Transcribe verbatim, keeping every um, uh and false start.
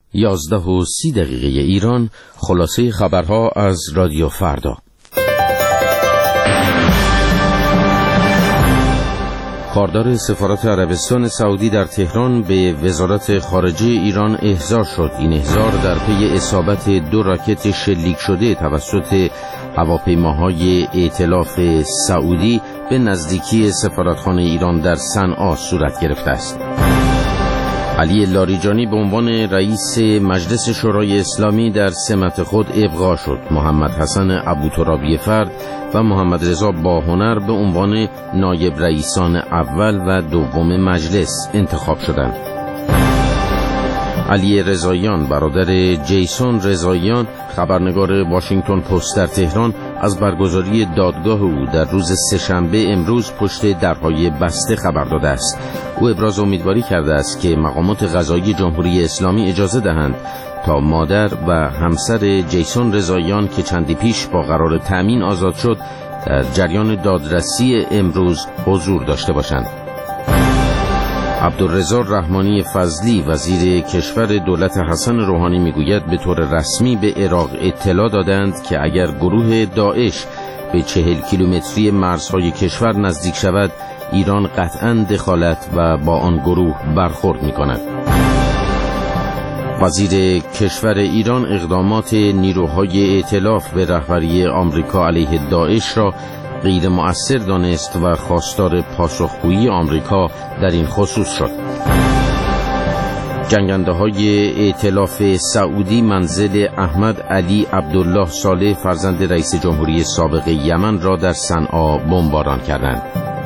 یازده و سی دقیقه ایران، خلاصه خبرها از رادیو فردا. کاردار سفارت عربستان سعودی در تهران به وزارت خارجه ایران احضار شد. این احضار در پی اصابت دو راکت شلیک شده توسط هواپیماهای ائتلاف سعودی به نزدیکی سفارتخانه ایران در صنعا صورت گرفته است. علی لاریجانی به عنوان رئیس مجلس شورای اسلامی در سمت خود ابقا شد. محمد حسن ابوترابی فرد و محمد رضا باهنر به عنوان نایب رئیسان اول و دوم مجلس انتخاب شدند. علی رضاییان برادر جیسون رضاییان، خبرنگار واشنگتن پست در تهران، از برگزاری دادگاه او در روز سه‌شنبه امروز پشت درهای بسته خبر داده است. او ابراز امیدواری کرده است که مقامات قضایی جمهوری اسلامی اجازه دهند تا مادر و همسر جیسون رضاییان که چندی پیش با قرار تأمین آزاد شد در جریان دادرسی امروز حضور داشته باشند. عبدالرضا رحمانی فضلی وزیر کشور دولت حسن روحانی میگوید به طور رسمی به عراق اطلاع دادند که اگر گروه داعش به چهل کیلومتری مرزهای کشور نزدیک شود، ایران قطعاً دخالت و با آن گروه برخورد می‌کند. وزیر کشور ایران اقدامات نیروهای ائتلاف به رهبری آمریکا علیه داعش را غیر مؤثر دانست و خواستار پاسخگویی آمریکا در این خصوص شد. جنگنده های ائتلاف سعودی منزل احمد علی عبدالله صالح فرزند رئیس جمهوری سابق یمن را در صنعا بمباران کردند.